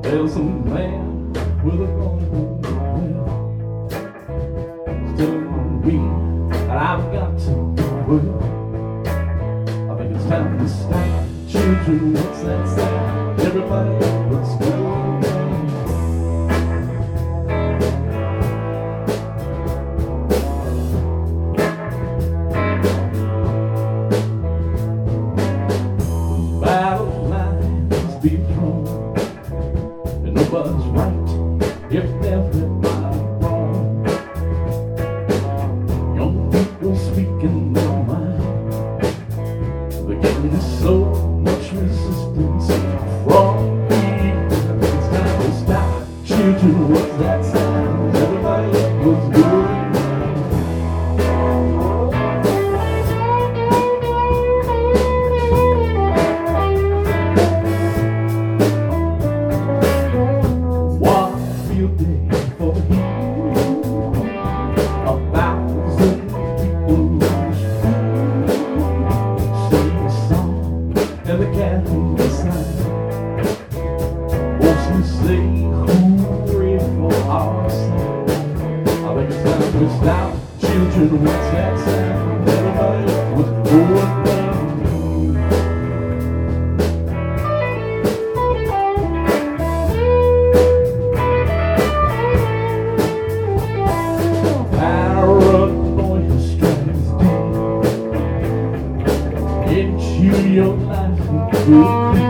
There's a man with a gun telling me that I've got to do it. I think it's time to stop. Children, what's that sound? Everybody looks good. Battle lines be drawn, and nobody's right if everybody's wrong. Young people speaking their mind, they're getting so much resistance from me. It's time to stop. Children, what's that sound? Everybody was good. For you, 1,000 people sing a song and the Catholic decide. Won't you say hooray for our song? I think it's time to stop. Children, what's that sound? Everybody was going down. Into your life, good.